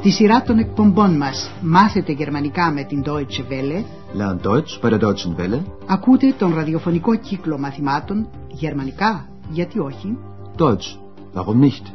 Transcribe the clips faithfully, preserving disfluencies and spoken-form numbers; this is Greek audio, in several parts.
Στη σειρά των εκπομπών μας «Μάθετε γερμανικά με την Deutsche Welle», Lern Deutsch bei der Deutschen Welle. Ακούτε τον ραδιοφωνικό κύκλο μαθημάτων «Γερμανικά, γιατί όχι?» Deutsch, warum nicht?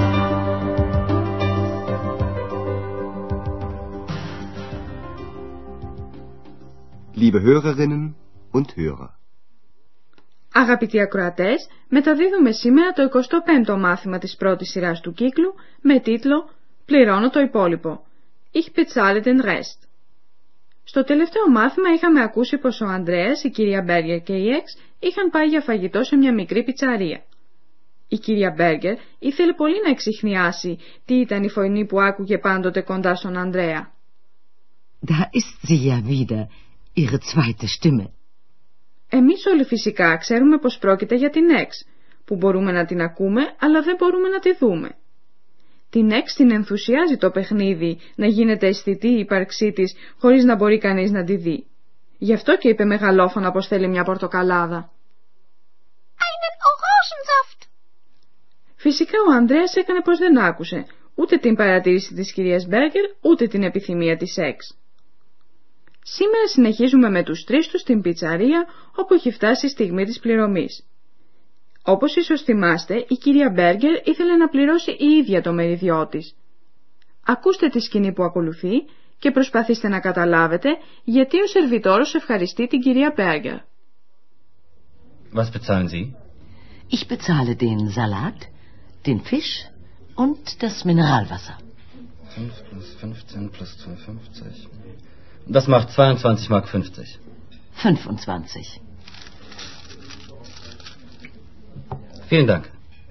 Liebe Hörerinnen und Hörer. Αγαπητοί ακροατές, μεταδίδουμε σήμερα το εικοστό πέμπτο μάθημα της πρώτης σειράς του κύκλου με τίτλο «Πληρώνω το υπόλοιπο». Ich bezahle den Rest. Στο τελευταίο μάθημα είχαμε ακούσει πως ο Ανδρέας, η κυρία Μπέργκερ και η Εξ είχαν πάει για φαγητό σε μια μικρή πιτσαρία. Η κυρία Μπέργκερ ήθελε πολύ να εξιχνιάσει τι ήταν η φωνή που άκουγε πάντοτε κοντά στον Ανδρέα. Da ist sie ja wieder, ihre zweite Stimme. Εμείς όλοι φυσικά ξέρουμε πως πρόκειται για την Εξ, που μπορούμε να την ακούμε αλλά δεν μπορούμε να τη δούμε. Την Εξ την ενθουσιάζει το παιχνίδι να γίνεται αισθητή η ύπαρξή της χωρίς να μπορεί κανείς να τη δει. Γι' αυτό και είπε μεγαλόφωνα πως θέλει μια πορτοκαλάδα. Einen Orangensaft. Φυσικά ο Ανδρέας έκανε πως δεν άκουσε ούτε την παρατήρηση της κυρίας Μπέργκερ ούτε την επιθυμία της Εξ. Σήμερα συνεχίζουμε με τους τρεις τους στην πιτσαρία όπου έχει φτάσει η στιγμή της πληρωμής. Όπως ίσως θυμάστε, η κυρία Μπέργκερ ήθελε να πληρώσει η ίδια το μεριδιό της. Ακούστε τη σκηνή που ακολουθεί και προσπαθήστε να καταλάβετε γιατί ο σερβιτόρος ευχαριστεί την κυρία Μπέργκερ. Was bezahlen Sie? Ich bezahle den Salat, den Fisch und das Mineralwasser. fünf plus fünfzehn plus zwei Komma fünfzig. Das macht zweiundzwanzig Mark fünfzig. fünfundzwanzig. Vielen Dank.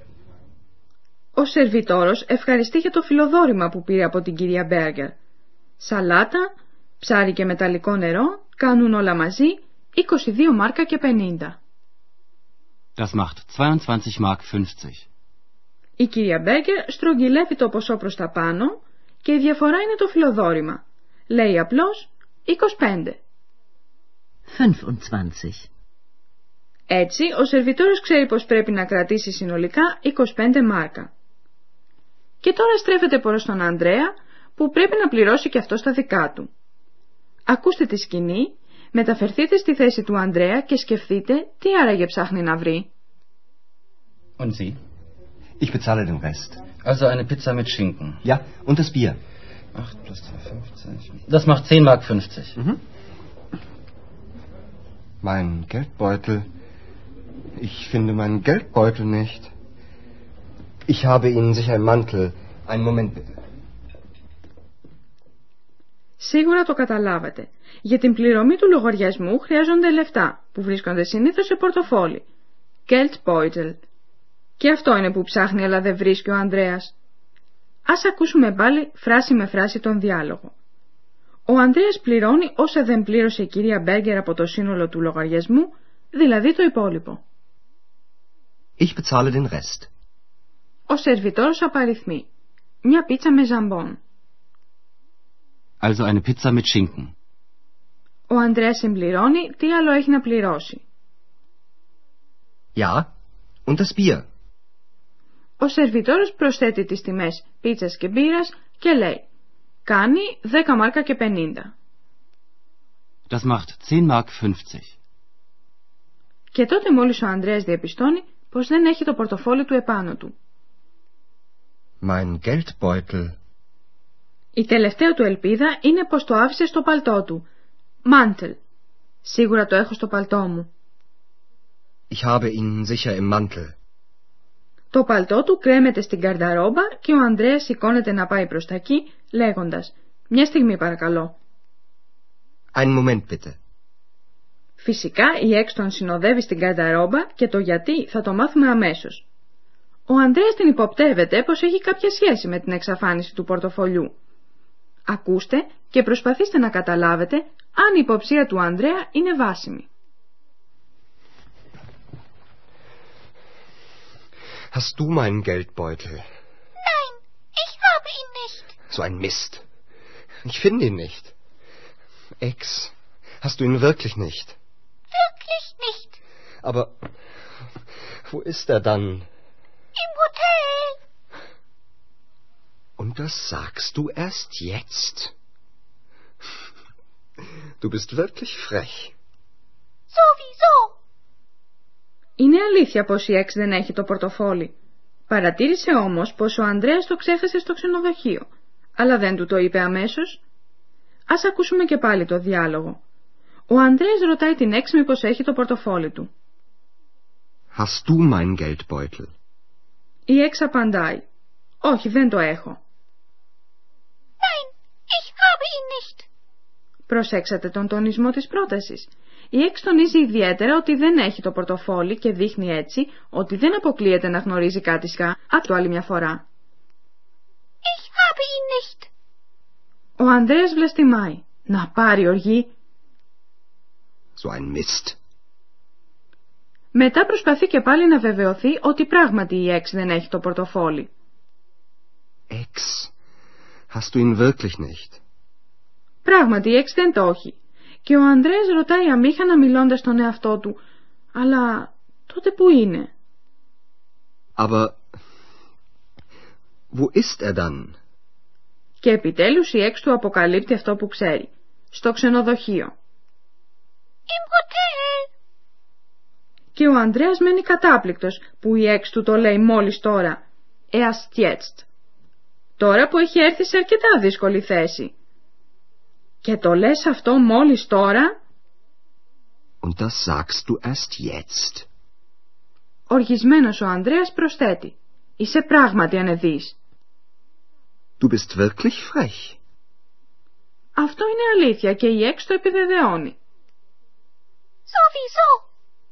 Ο σερβιτόρος ευχαριστεί για το φιλοδόρημα που πήρε από την κυρία Μπέργκερ. Σαλάτα, ψάρι και μεταλλικό νερό κάνουν όλα μαζί είκοσι δύο μάρκα και πενήντα. Das macht zweiundzwanzig Mark fünfzig. Η κυρία Μπέργκερ στρογγυλεύει το ποσό προς τα πάνω και η διαφορά είναι το φιλοδόρημα. Λέει απλώς είκοσι πέντε. fünfundzwanzig. Έτσι, ο σερβιτόρος ξέρει πως πρέπει να κρατήσει συνολικά είκοσι πέντε μάρκα. Και τώρα στρέφεται προς τον Ανδρέα, που πρέπει να πληρώσει και αυτό στα δικά του. Ακούστε τη σκηνή, μεταφερθείτε στη θέση του Ανδρέα και σκεφτείτε τι άραγε ψάχνει να βρει. Und Sie? Ich bezahle den Rest. Also eine Pizza mit Schinken. Ja, und das Bier. acht plus zwei Komma fünfzig. Das macht zehn Mark fünfzig. Mhm. Mein Geldbeutel. Ich finde meinen Geldbeutel nicht. Ich habe Ihnen sicher im Mantel. Einen Moment bitte. Σίγουρα το καταλάβατε. Για την πληρωμή του λογαριασμού χρειάζονται λεφτά, που βρίσκονται συνήθως σε πορτοφόλι. Geldbeutel. Και αυτό είναι που ψάχνει αλλά δεν βρίσκει ο Ανδρέας. Ας ακούσουμε πάλι φράση με φράση τον διάλογο. Ο Ανδρέας πληρώνει όσα δεν πλήρωσε η κυρία Μπέργκερ από το σύνολο του λογαριασμού, δηλαδή το υπόλοιπο. Ich bezahle den Rest. Ο σερβιτόρος απαριθμεί. Μια πίτσα με ζαμπόν. Also eine Pizza mit Schinken. Ο Ανδρέας συμπληρώνει τι άλλο έχει να πληρώσει. Ja, und das Bier. Ο σερβιτόρος προσθέτει τις τιμές πίτσας και μπύρας και λέει κάνει δέκα μάρκα και πενήντα. Das macht zehn Mark fünfzig. Και τότε μόλις ο Ανδρέας διαπιστώνει πως δεν έχει το πορτοφόλι του επάνω του. Mein Geldbeutel. Η τελευταία του ελπίδα είναι πως το άφησε στο παλτό του. Mantel. Σίγουρα το έχω στο παλτό μου. Ich habe ihn sicher im Mantel. Το παλτό του κρέμεται στην καρνταρόμπα και ο Ανδρέας σηκώνεται να πάει προς τα εκεί, λέγοντας «Μια στιγμή παρακαλώ». Einen Moment bitte. Φυσικά η Εξ τον συνοδεύει στην καρνταρόμπα και το γιατί θα το μάθουμε αμέσως. Ο Ανδρέας την υποπτεύεται πως έχει κάποια σχέση με την εξαφάνιση του πορτοφολιού. Ακούστε και προσπαθήστε να καταλάβετε αν η υποψία του Ανδρέα είναι βάσιμη. Hast du meinen Geldbeutel? Nein, ich habe ihn nicht. So ein Mist. Ich finde ihn nicht. Ex, hast du ihn wirklich nicht? Wirklich nicht. Aber wo ist er dann? Im Hotel. Und das sagst du erst jetzt? Du bist wirklich frech. Sowieso. Είναι αλήθεια πως η Εξ δεν έχει το πορτοφόλι. Παρατήρησε όμως πως ο Ανδρέας το ξέχασε στο ξενοδοχείο, αλλά δεν του το είπε αμέσως. Ας ακούσουμε και πάλι το διάλογο. Ο Ανδρέας ρωτάει την Εξ μήπως έχει το πορτοφόλι του. Hast du mein Geldbeutel? Η Εξ απαντάει. Όχι, δεν το έχω. Nein, ich habe ihn nicht. Προσέξατε τον τονισμό της πρότασης. Η Εξ τονίζει ιδιαίτερα ότι δεν έχει το πορτοφόλι και δείχνει έτσι ότι δεν αποκλείεται να γνωρίζει κάτι σκά από το άλλη μια φορά. Ich habe ihn nicht. Ο Ανδρέας βλαστημάει. Να πάρει οργή. So ein Mist. Μετά προσπαθεί και πάλι να βεβαιωθεί ότι πράγματι η Εξ δεν έχει το πορτοφόλι. Ex, hast du ihn wirklich nicht? Πράγματι η Εξ δεν το έχει. Και ο Ανδρέας ρωτάει αμήχανα μιλώντας στον εαυτό του. Αλλά τότε που είναι? Aber wo ist er dann? Και επιτέλους η Εξ του αποκαλύπτει αυτό που ξέρει. Στο ξενοδοχείο. Im Hotel. Και ο Ανδρέας μένει κατάπληκτος που η Εξ του το λέει μόλις τώρα. Erst jetzt. Τώρα που έχει έρθει σε αρκετά δύσκολη θέση. Και το λες αυτό μόλις τώρα? Und das sagst du erst jetzt. Οργισμένος ο Ανδρέας προσθέτει. Είσαι πράγματι ανεδής. Du bist wirklich frech. Αυτό είναι αλήθεια και η Εξ το επιβεβαιώνει. Sowieso.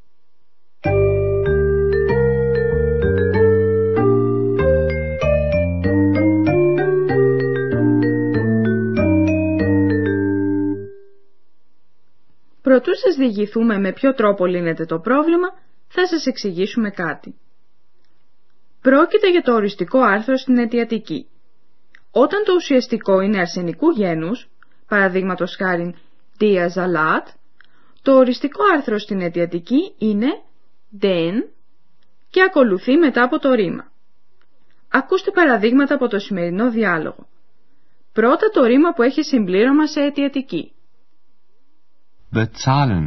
Προτού σας διηγηθούμε με ποιο τρόπο λύνεται το πρόβλημα, θα σας εξηγήσουμε κάτι. Πρόκειται για το οριστικό άρθρο στην αιτιατική. Όταν το ουσιαστικό είναι αρσενικού γένους, παραδείγματος χάριν διαζαλάτ, το οριστικό άρθρο στην αιτιατική είναι den και ακολουθεί μετά από το ρήμα. Ακούστε παραδείγματα από το σημερινό διάλογο. Πρώτα το ρήμα που έχει συμπλήρωμα σε αιτιατική. Bezahlen.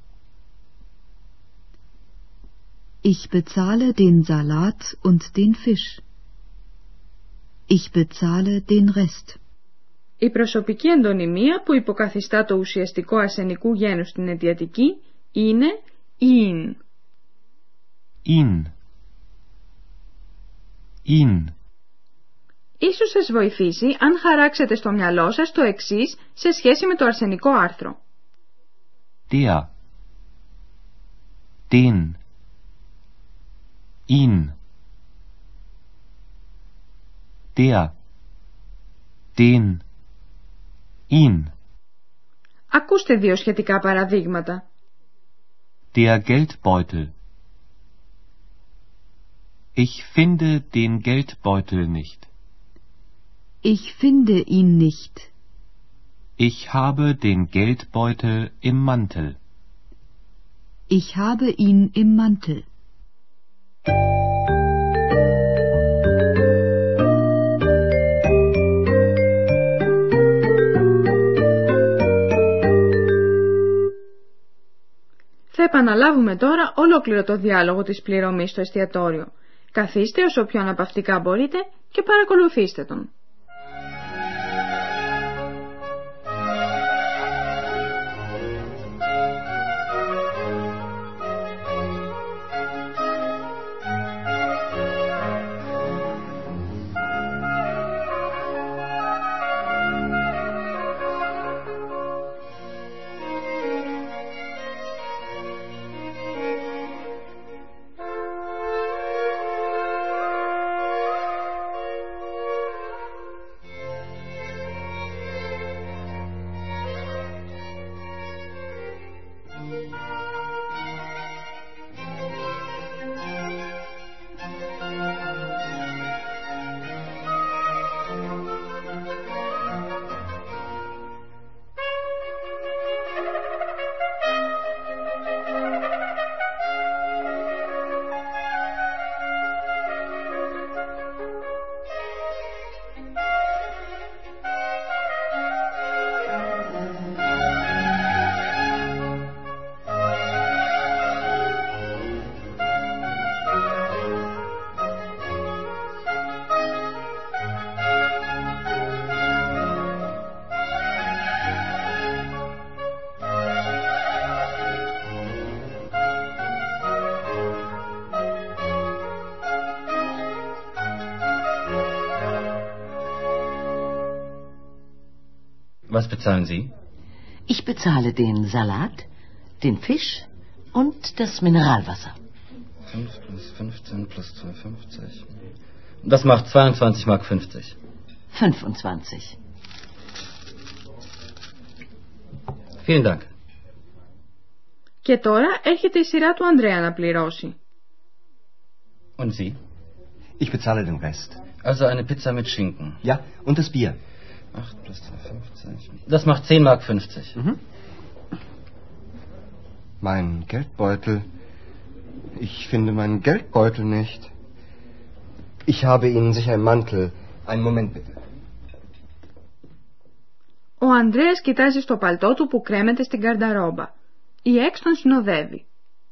Ich bezahle den Salat und den Fisch. Ich bezahle den Rest. Η προσωπική εντονυμία που υποκαθιστά το ουσιαστικό αρσενικού γένους στην αιτιατική είναι ihn. Ihn. Ihn. Ίσως σας βοηθήσει αν χαράξετε στο μυαλό σας το εξής σε σχέση με το αρσενικό άρθρο. Der. Den. Ihn. Der. Den. Ihn. Ακούστε δύο σχετικά παραδείγματα. Der Geldbeutel. Ich finde den Geldbeutel nicht. Ich finde ihn nicht. Ich habe den Geldbeutel im Mantel. Ich habe ihn im Mantel. Θα επαναλάβουμε τώρα ολόκληρο το διάλογο της πληρωμής στο εστιατόριο. Καθίστε όσο πιο αναπαυτικά μπορείτε και παρακολουθήστε τον. Was bezahlen Sie? Ich bezahle den Salat, den Fisch und das Mineralwasser. fünf plus fünfzehn plus zwei Komma fünfzig. Das macht zweiundzwanzig Mark fünfzig. fünfundzwanzig. Vielen Dank. Και τώρα έρχεται η σειρά του Ανδρέα να πληρώσει. Und Sie? Ich bezahle den Rest. Also eine Pizza mit Schinken. Ja, und das Bier. acht plus zwei Komma fünfzig. Das macht zehn Mark fünfzig. Mhm. Mein Geldbeutel. Ich finde meinen Geldbeutel nicht. Ich habe Ihnen sicher einen Mantel. Einen Moment bitte. Ο Ανδρέας κοιτάζει στο παλτό του που κρέμεται στην καρνταρόμπα. Η Εξ τον συνοδεύει.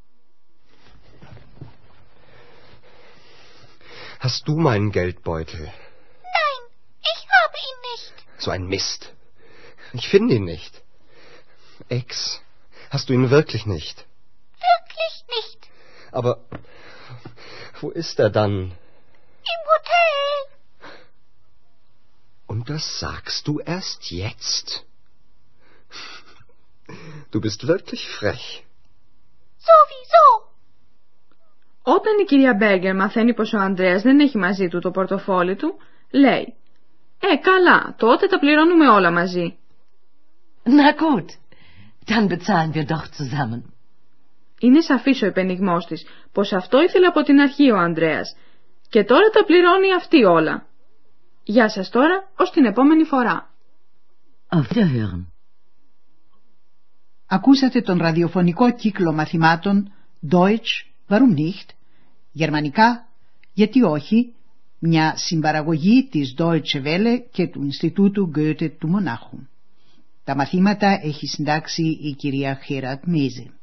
Hast du meinen Geldbeutel? Nein, ich habe ihn nicht. So ein Mist. Ich finde ihn nicht. Ex, hast du ihn wirklich nicht? Wirklich nicht. Aber wo ist er dann? Im Hotel. Und das sagst du erst jetzt? Du bist wirklich frech. Sowieso. Όταν η κυρία Μπέργκερ μαθαίνει πως ο Ανδρέας δεν έχει μαζί του το πορτοφόλι του, λέει «Ε, καλά, τότε τα πληρώνουμε όλα μαζί». Na gut, dann bezahlen wir doch zusammen. Είναι σαφής ο επενιγμός της πως αυτό ήθελε από την αρχή ο Ανδρέας και τώρα τα πληρώνει αυτή όλα. Γεια σας τώρα, ως την επόμενη φορά. Auf Wiederhören. Ακούσατε τον ραδιοφωνικό κύκλο μαθημάτων Deutsch, warum nicht? Γερμανικά, γιατί όχι? Μια συμπαραγωγή της Deutsche Welle και του Ινστιτούτου Goethe του Μονάχου. Τα μαθήματα έχει συντάξει η κυρία Χέρατ Μέζε.